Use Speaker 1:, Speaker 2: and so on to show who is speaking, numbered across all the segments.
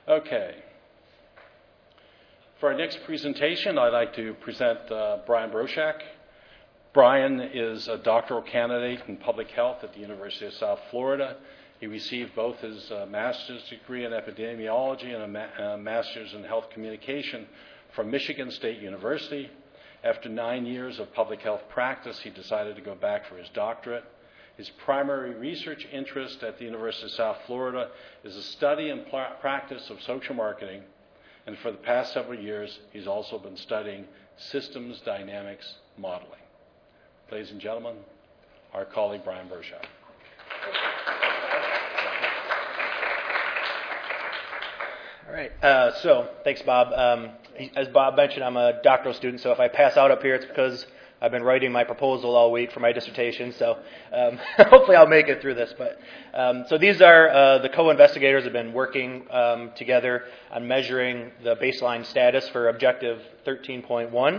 Speaker 1: Okay. For our next presentation, I'd like to present Brian Broszak. Brian is a doctoral candidate in public health at the University of South Florida. He received both his master's degree in epidemiology and a master's in health communication from Michigan State University. After 9 years of public health practice, he decided to go back for his doctorate. His primary research interest at the University of South Florida is the study and practice of social marketing, and for the past several years, he's also been studying systems dynamics modeling. Ladies and gentlemen, our colleague Brian Broszak.
Speaker 2: All right, so thanks, Bob. As Bob mentioned, I'm a doctoral student, so if I pass out up here, it's because I've been writing my proposal all week for my dissertation, so hopefully I'll make it through this. But so these are the co-investigators have been working together on measuring the baseline status for Objective 13.1.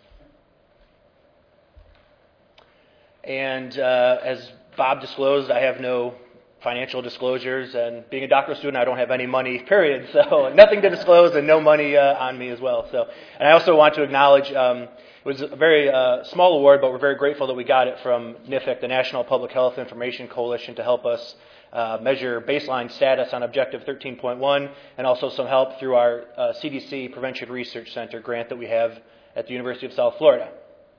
Speaker 2: And as Bob disclosed, I have no financial disclosures, and being a doctoral student, I don't have any money, period. So nothing to disclose and no money on me as well. So, and I also want to acknowledge it was a very small award, but we're very grateful that we got it from NIFIC, the National Public Health Information Coalition, to help us measure baseline status on Objective 13.1, and also some help through our CDC Prevention Research Center grant that we have at the University of South Florida.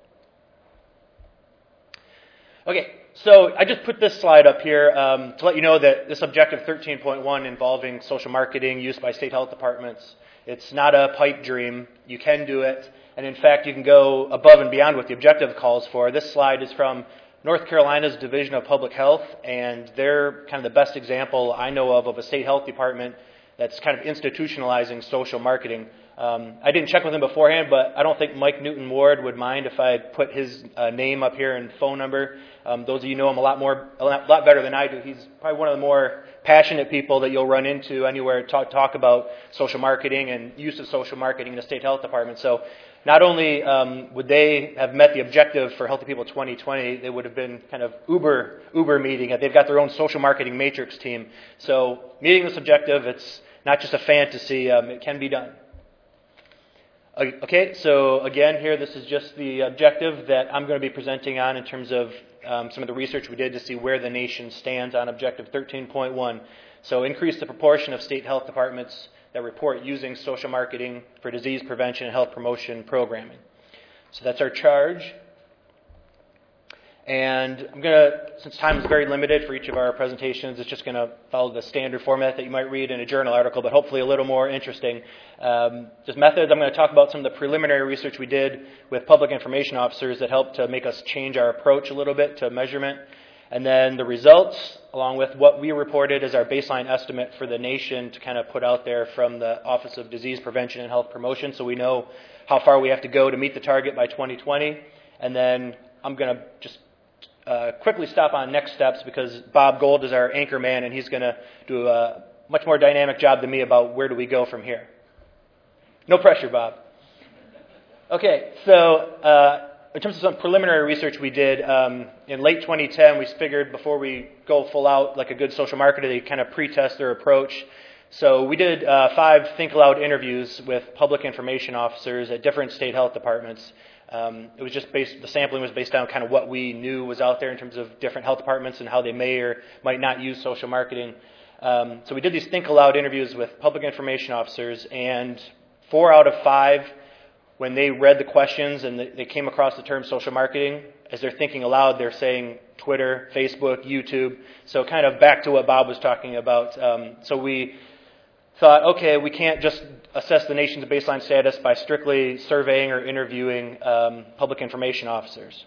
Speaker 2: Okay, so I just put this slide up here to let you know that this Objective 13.1 involving social marketing used by state health departments, it's not a pipe dream. You can do it, and in fact, you can go above and beyond what the objective calls for. This slide is from North Carolina's Division of Public Health, and they're kind of the best example I know of a state health department that's kind of institutionalizing social marketing. I didn't check with him beforehand, but I don't think Mike Newton Ward would mind if I put his name up here and phone number. Those of you know him a lot better than I do. He's probably one of the more passionate people that you'll run into anywhere talk about social marketing and use of social marketing in the state health department. So not only would they have met the objective for Healthy People 2020, they would have been kind of Uber meeting it. They've got their own social marketing matrix team. So meeting this objective, it's not just a fantasy. It can be done. Okay, so again here, this is just the objective that I'm going to be presenting on in terms of some of the research we did to see where the nation stands on Objective 13.1. So increase the proportion of state health departments that report using social marketing for disease prevention and health promotion programming. So that's our charge. And I'm going to, since time is very limited for each of our presentations, it's just going to follow the standard format that you might read in a journal article, but hopefully a little more interesting. Just methods, I'm going to talk about some of the preliminary research we did with public information officers that helped to make us change our approach a little bit to measurement. And then the results, along with what we reported as our baseline estimate for the nation to kind of put out there from the Office of Disease Prevention and Health Promotion, so we know how far we have to go to meet the target by 2020. And then I'm going to just quickly stop on next steps because Bob Gold is our anchor man, and he's going to do a much more dynamic job than me about where do we go from here. No pressure, Bob. Okay, so in terms of some preliminary research we did, in late 2010, we figured before we go full out like a good social marketer, they kind of pre-test their approach. So we did 5 Think Aloud interviews with public information officers at different state health departments. It was just the sampling was based on kind of what we knew was out there in terms of different health departments and how they may or might not use social marketing. So we did these Think Aloud interviews with public information officers, and 4 out of 5, when they read the questions and they came across the term social marketing, as they're thinking aloud, they're saying Twitter, Facebook, YouTube. So kind of back to what Bob was talking about. So we thought, okay, we can't just assess the nation's baseline status by strictly surveying or interviewing public information officers.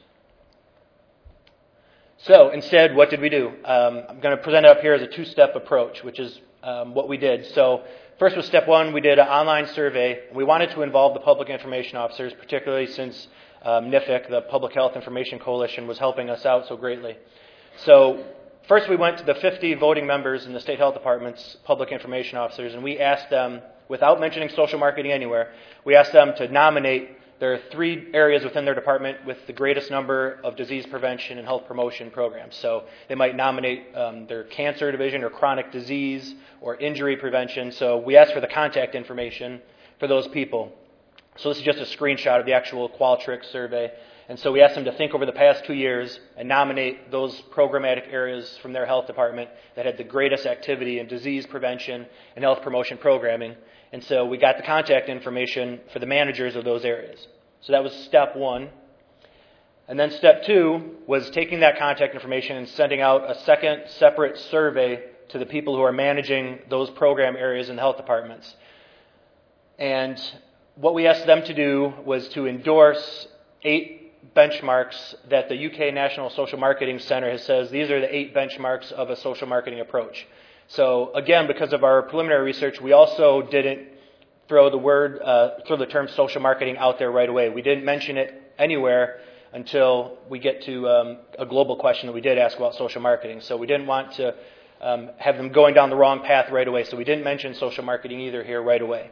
Speaker 2: So instead, what did we do? I'm going to present it up here as a 2-step approach, which is what we did. So first was step 1, we did an online survey. We wanted to involve the public information officers, particularly since NIFIC, the Public Health Information Coalition, was helping us out so greatly. So first we went to the 50 voting members in the state health department's public information officers, and we asked them, without mentioning social marketing anywhere, we asked them to nominate there are 3 areas within their department with the greatest number of disease prevention and health promotion programs. So they might nominate their cancer division or chronic disease or injury prevention. So we ask for the contact information for those people. So this is just a screenshot of the actual Qualtrics survey. And so we asked them to think over the past 2 years and nominate those programmatic areas from their health department that had the greatest activity in disease prevention and health promotion programming. And so we got the contact information for the managers of those areas. So that was step 1. And then step 2 was taking that contact information and sending out a second separate survey to the people who are managing those program areas in the health departments. And what we asked them to do was to endorse 8 benchmarks that the UK National Social Marketing Center has says these are the 8 benchmarks of a social marketing approach. So again, because of our preliminary research, we also didn't throw the term social marketing out there right away. We didn't mention it anywhere until we get to a global question that we did ask about social marketing. So we didn't want to have them going down the wrong path right away. So we didn't mention social marketing either here right away.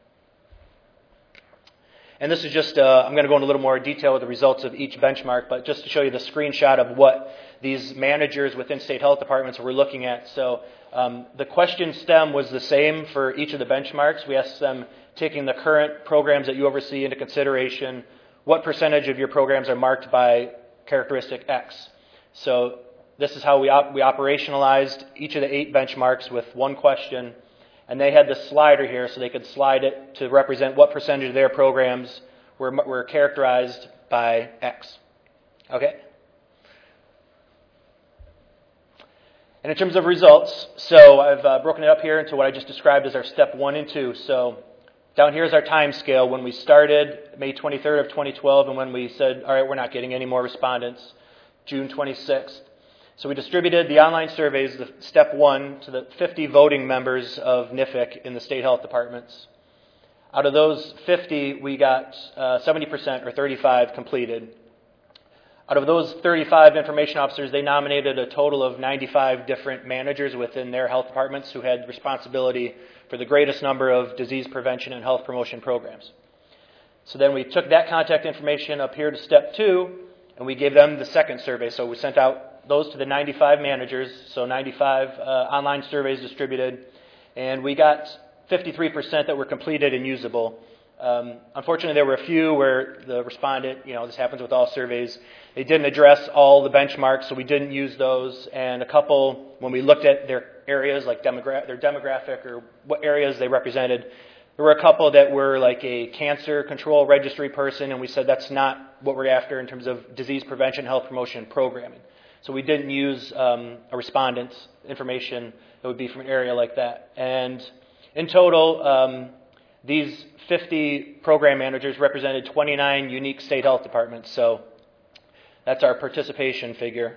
Speaker 2: And this is just, I'm going to go into a little more detail with the results of each benchmark, but just to show you the screenshot of what these managers within state health departments were looking at. So the question stem was the same for each of the benchmarks. We asked them, taking the current programs that you oversee into consideration, what percentage of your programs are marked by characteristic X? So this is how we operationalized each of the 8 benchmarks with one question. And they had the slider here, so they could slide it to represent what percentage of their programs were characterized by X. Okay? And in terms of results, so I've broken it up here into what I just described as our step 1 and 2. So down here is our time scale when we started, May 23rd of 2012, and when we said, all right, we're not getting any more respondents, June 26th. So we distributed the online surveys, the step 1, to the 50 voting members of NIFIC in the state health departments. Out of those 50, we got 70% or 35 completed. Out of those 35 information officers, they nominated a total of 95 different managers within their health departments who had responsibility for the greatest number of disease prevention and health promotion programs. So then we took that contact information up here to step 2, and we gave them the second survey. So we sent out those to the 95 managers, so 95 online surveys distributed, and we got 53% that were completed and usable. Unfortunately, there were a few where the respondent, this happens with all surveys, they didn't address all the benchmarks, so we didn't use those, and a couple, when we looked at their areas, like their demographic or what areas they represented, there were a couple that were like a cancer control registry person, and we said that's not what we're after in terms of disease prevention, health promotion, and programming. So we didn't use a respondent's information that would be from an area like that. And in total, these 50 program managers represented 29 unique state health departments. So that's our participation figure.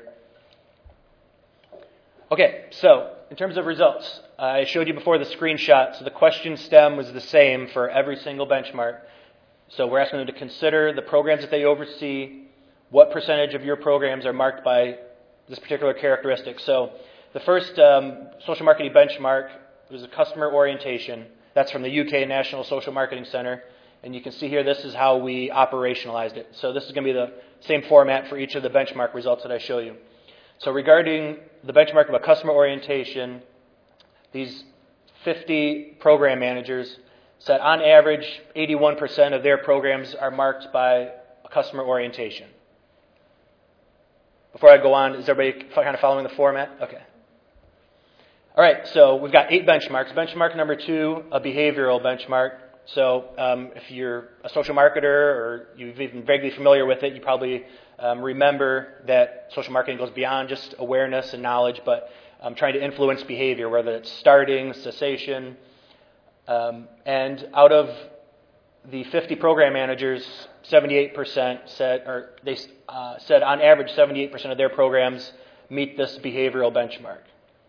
Speaker 2: Okay, so in terms of results, I showed you before the screenshot. So the question stem was the same for every single benchmark. So we're asking them to consider the programs that they oversee, what percentage of your programs are marked by this particular characteristic. So the first social marketing benchmark was a customer orientation. That's from the UK National Social Marketing Center. And you can see here, this is how we operationalized it. So this is going to be the same format for each of the benchmark results that I show you. So regarding the benchmark of a customer orientation, these 50 program managers said on average 81% of their programs are marked by a customer orientation. Before I go on, is everybody kind of following the format? Okay. All right, so we've got 8 benchmarks. Benchmark number 2, a behavioral benchmark. So if you're a social marketer or you've even vaguely familiar with it, you probably remember that social marketing goes beyond just awareness and knowledge, but trying to influence behavior, whether it's starting, cessation. And out of the 50 program managers, 78% said on average 78% of their programs meet this behavioral benchmark.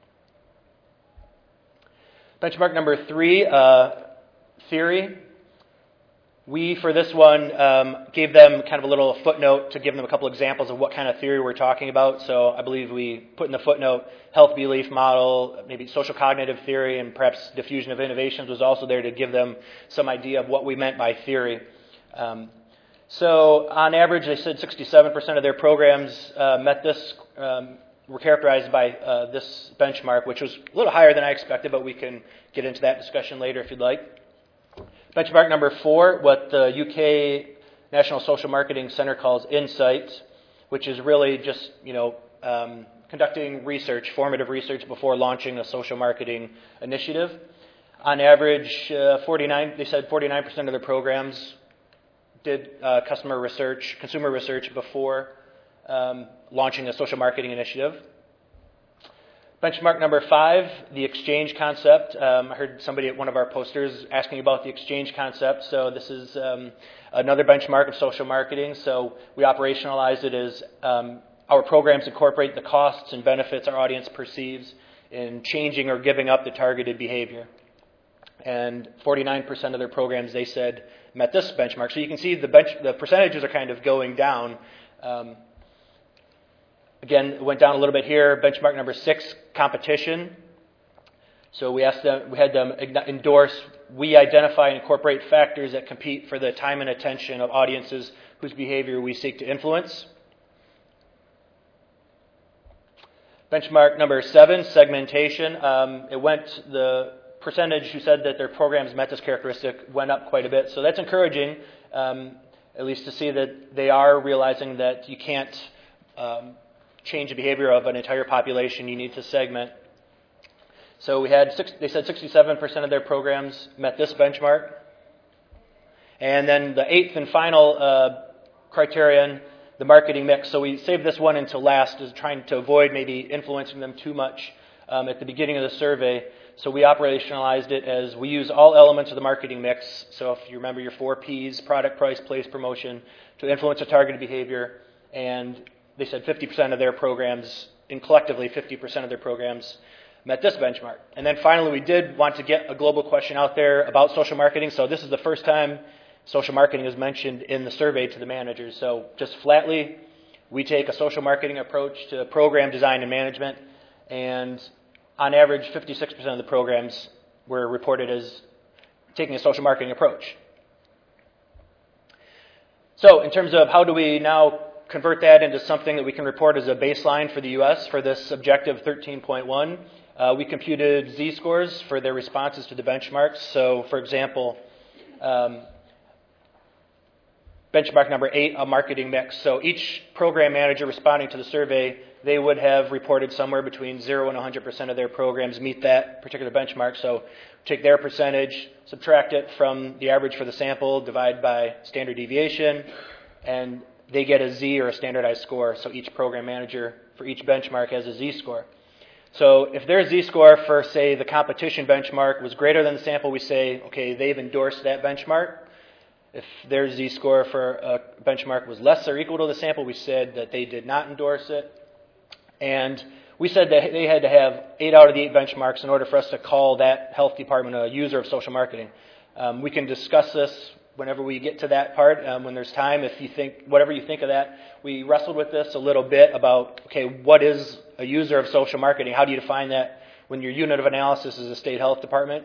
Speaker 2: Benchmark number 3, theory. We, for this one, gave them kind of a little footnote to give them a couple examples of what kind of theory we're talking about. So I believe we put in the footnote health belief model, maybe social cognitive theory, and perhaps diffusion of innovations was also there to give them some idea of what we meant by theory. So on average, they said 67% of their programs met this, were characterized by this benchmark, which was a little higher than I expected, but we can get into that discussion later if you'd like. Benchmark number 4, what the UK National Social Marketing Center calls Insight, which is really just, conducting research, formative research before launching a social marketing initiative. On average, they said 49% of their programs did consumer research before launching a social marketing initiative. Benchmark number 5, the exchange concept. I heard somebody at one of our posters asking about the exchange concept. So this is another benchmark of social marketing. So we operationalized it as our programs incorporate the costs and benefits our audience perceives in changing or giving up the targeted behavior. And 49% of their programs, they said, met this benchmark. So you can see the percentages are kind of going down. Again, it went down a little bit here. Benchmark number 6, competition. So we had them endorse, we identify and incorporate factors that compete for the time and attention of audiences whose behavior we seek to influence. Benchmark number 7, segmentation. The percentage who said that their programs met this characteristic went up quite a bit. So that's encouraging, at least to see that they are realizing that you can't change the behavior of an entire population. You need to segment. So they said 67% of their programs met this benchmark. And then the 8th and final criterion, the marketing mix. So we saved this one until last, is trying to avoid maybe influencing them too much at the beginning of the survey. So we operationalized it as we use all elements of the marketing mix. So if you remember your 4 Ps, product, price, place, promotion, to influence a targeted behavior. And they said 50% of their programs, and collectively 50% of their programs, met this benchmark. And then finally, we did want to get a global question out there about social marketing. So this is the first time social marketing is mentioned in the survey to the managers. So just flatly, we take a social marketing approach to program design and management. And on average, 56% of the programs were reported as taking a social marketing approach. So in terms of how do we now convert that into something that we can report as a baseline for the U.S. for this objective 13.1, we computed z-scores for their responses to the benchmarks. So, for example, benchmark number 8, a marketing mix. So each program manager responding to the survey, they would have reported somewhere between 0 and 100% of their programs meet that particular benchmark. So take their percentage, subtract it from the average for the sample, divide by standard deviation, and they get a Z or a standardized score. So each program manager for each benchmark has a Z-score. So if their Z-score for, say, the competition benchmark was greater than the sample, we say, okay, they've endorsed that benchmark. If their Z-score for a benchmark was less or equal to the sample, we said that they did not endorse it. And we said that they had to have 8 out of the 8 benchmarks in order for us to call that health department a user of social marketing. We can discuss this whenever we get to that part, when there's time. If you think, whatever you think of that, we wrestled with this a little bit about, okay, what is a user of social marketing? How do you define that when your unit of analysis is a state health department?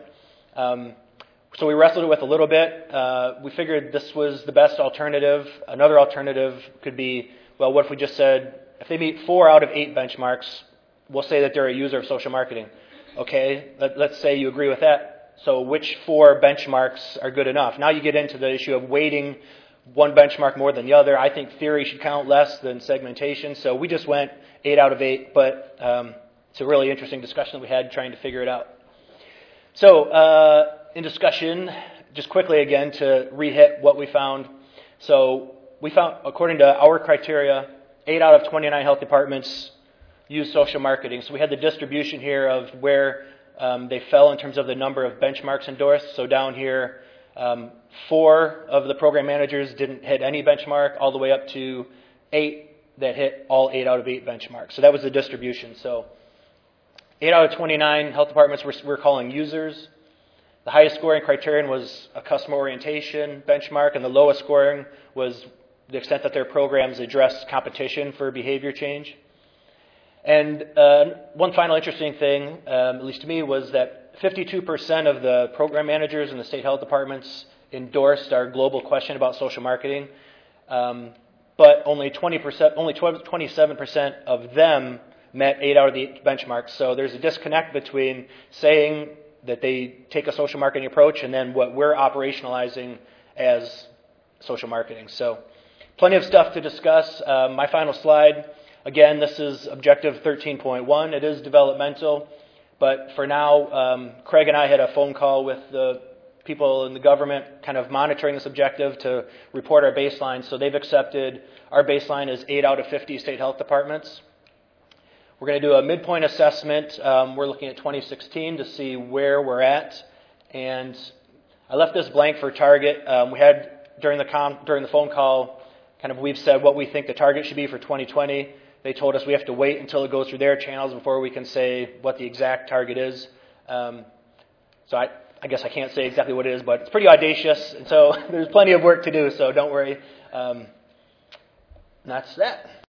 Speaker 2: So we wrestled with it a little bit. We figured this was the best alternative. Another alternative could be, well, what if we just said, if they meet 4 out of 8 benchmarks, we'll say that they're a user of social marketing. Okay, let's say you agree with that. So which 4 benchmarks are good enough? Now you get into the issue of weighting one benchmark more than the other. I think theory should count less than segmentation. So we just went 8 out of 8, but it's a really interesting discussion that we had trying to figure it out. So in discussion, just quickly again to re-hit what we found. So we found, according to our criteria, 8 out of 29 health departments use social marketing. So we had the distribution here of where they fell in terms of the number of benchmarks endorsed. So down here, 4 of the program managers didn't hit any benchmark, all the way up to 8 that hit all 8 out of 8 benchmarks. So that was the distribution. So 8 out of 29 health departments we're calling users. The highest scoring criterion was a customer orientation benchmark, and the lowest scoring was the extent that their programs address competition for behavior change. And one final interesting thing, at least to me, was that 52% of the program managers in the state health departments endorsed our global question about social marketing. but only 27% of them met 8 out of the 8 benchmarks. So there's a disconnect between saying that they take a social marketing approach and then what we're operationalizing as social marketing. So plenty of stuff to discuss. My final slide, again, this is objective 13.1. It is developmental, but for now, Craig and I had a phone call with the people in the government kind of monitoring this objective to report our baseline. So they've accepted our baseline as 8 out of 50 state health departments. We're going to do a midpoint assessment. We're looking at 2016 to see where we're at. And I left this blank for target. We had, during the phone call, we've said what we think the target should be for 2020. They told us we have to wait until it goes through their channels before we can say what the exact target is. So I guess I can't say exactly what it is, but it's pretty audacious. And so there's plenty of work to do, so don't worry. That's that.